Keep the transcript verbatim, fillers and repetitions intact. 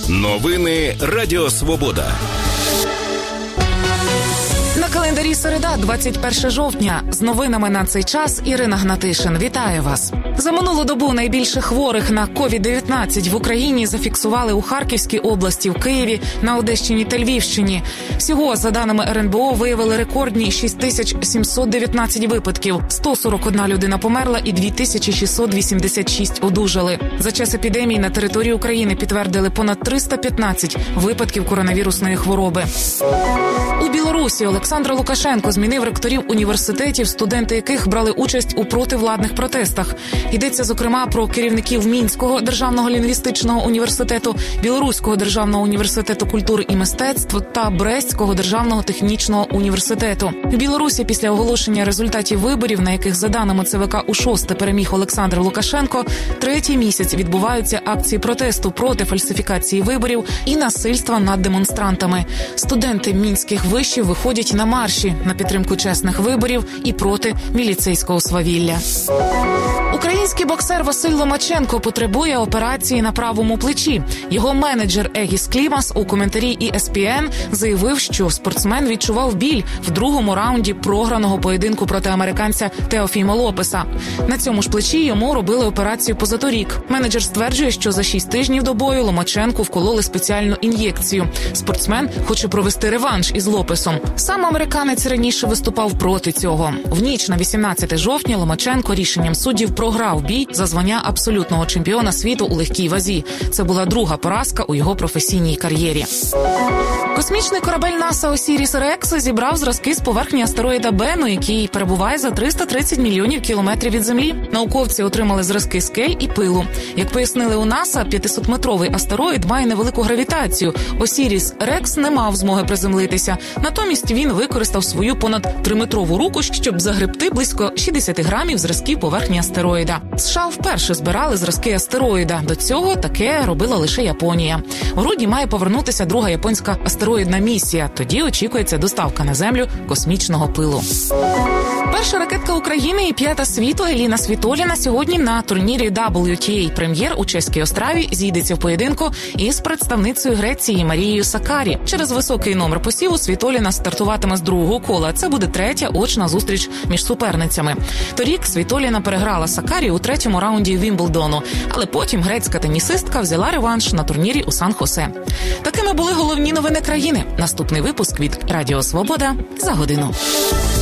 Новини Радіо Свобода. На календарі середа, двадцять перше жовтня. З новинами на цей час Ірина Гнатишин. Вітаю вас. За минулу добу найбільше хворих на ковід дев'ятнадцять в Україні зафіксували у Харківській області, в Києві, на Одещині та Львівщині. Всього, за даними ер ен бе о, виявили рекордні шість тисяч сімсот дев'ятнадцять випадків. сто сорок одна людина померла і дві тисячі шістсот вісімдесят шість одужали. За час епідемії на території України підтвердили понад триста п'ятнадцять випадків коронавірусної хвороби. У Білорусі Олександр Лукашенко змінив ректорів університетів, студенти яких брали участь у противладних протестах. Йдеться, зокрема, про керівників Мінського державного лінгвістичного університету, Білоруського державного університету культури і мистецтв та Брестського державного технічного університету. У Білорусі після оголошення результатів виборів, на яких, за даними це ве ка, у шосте переміг Олександр Лукашенко, третій місяць відбуваються акції протесту проти фальсифікації виборів і насильства над демонстрантами. Студенти мінських вишів виходять на марші на підтримку чесних виборів і проти міліцейського свавілля. Український боксер Василь Ломаченко потребує операції на правому плечі. Його менеджер Егіс Клімас у коментарі і ес пі ен заявив, що спортсмен відчував біль в другому раунді програного поєдинку проти американця Теофімо Лопеса. На цьому ж плечі йому робили операцію позаторік. Менеджер стверджує, що за шість тижнів до бою Ломаченку вкололи спеціальну ін'єкцію. Спортсмен хоче провести реванш із Лопесом. Сам американець раніше виступав проти цього. В ніч на вісімнадцяте жовтня Ломаченко рішенням суддів програв бій за звання абсолютного чемпіона світу у легкій вазі. Це була друга поразка у його професійній кар'єрі. Космічний корабель НАСА Осіріс Рекс зібрав зразки з поверхні астероїда Бену, який перебуває за триста тридцять мільйонів кілометрів від Землі. Науковці отримали зразки скель і пилу. Як пояснили у НАСА, п'ятисотметровий астероїд має невелику гравітацію. Осіріс Рекс не мав змоги приземлитися. Натомість він використав свою понад триметрову руку, щоб загребти близько шістдесят грамів зразків поверхні астероїда. США вперше збирали зразки астероїда. До цього таке робила лише Японія. У грудні має повернутися друга японська астероїдна місія. Тоді очікується доставка на Землю космічного пилу. Перша ракетка України і п'ята світу Еліна Світоліна сьогодні на турнірі дабл ю ті ей Прем'єр у Чеській Остраві зійдеться в поєдинку із представницею Греції Марією Сакарі. Через високий номер посіву Світоліна стартуватиме з другого кола. Це буде третя очна зустріч між суперницями. Торік Світоліна переграла Сакарі у третьому раунді Вімблдону, але потім грецька тенісистка взяла реванш на турнірі у Сан-Хосе. Такими були головні новини країни. Наступний випуск від Радіо Свобода за годину.